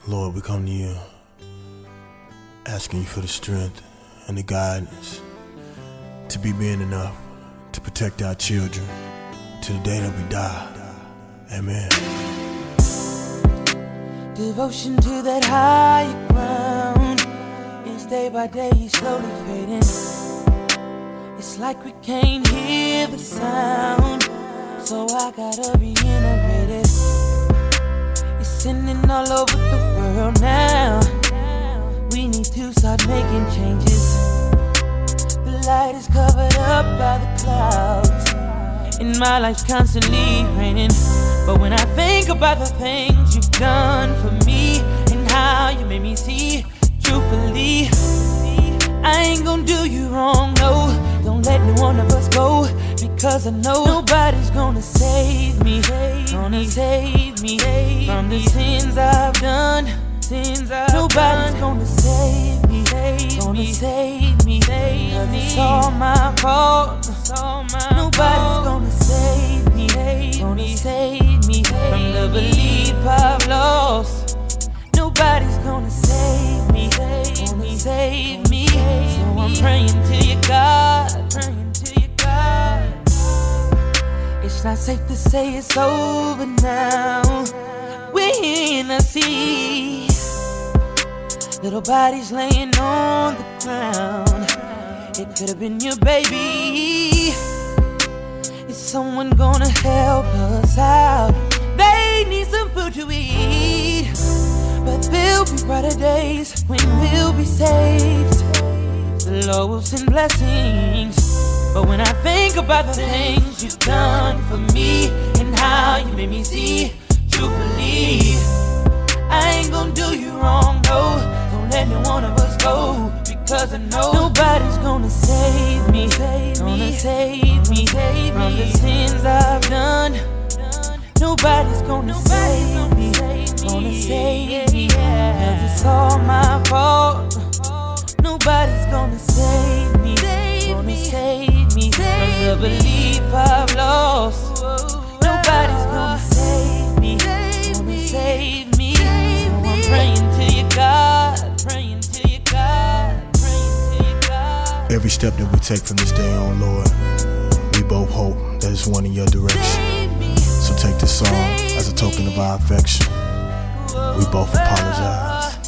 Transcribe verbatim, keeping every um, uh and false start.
Lord, we come to you asking you for the strength and the guidance to be men enough to protect our children to the day that we die. Amen. Devotion to that higher ground is day by day slowly fading. It's like we can't hear the sound, so I gotta reiterate it. It's sending all over the world now. We need to start making changes. The light is covered up by the clouds, and my life's constantly raining. But when I think about the things you've done for me and how you made me see, truthfully, I ain't gonna do you wrong, no. Don't let no one of us go, because I know nobody's gonna save me, gonna save me from the sins I've done. Sins I've nobody's done. Gonna save me, gonna save me, cause it's all my fault. Nobody's gonna save me, gonna save me from the belief I've lost. Nobody's gonna save me, gonna save me. So I'm praying to you, God, praying to you, God. It's not safe to say it's over now. We're in the sea, little bodies laying on the ground. It could have been your baby. Is someone gonna help us out? They need some food to eat, but there'll be brighter days when we'll be saved. The Lord will send blessings, but when I think about the things you've done for me and how you made me see, truthfully, I ain't gonna do you wrong, no. Don't let no one of us go, because I know nobody's gonna save me, gonna save me from the sins I've done. Nobody's gonna save me, gonna save me, cause it's all my fault. Nobody's gonna save me, gonna save me from the belief I've lost. Nobody's gonna save me, gonna save me. So I'm praying to you, God, praying to you, God, praying to you, God. Every step that we take from this day on, Lord, we both hope that it's one in your direction. So take this song as a token of our affection. We both apologize.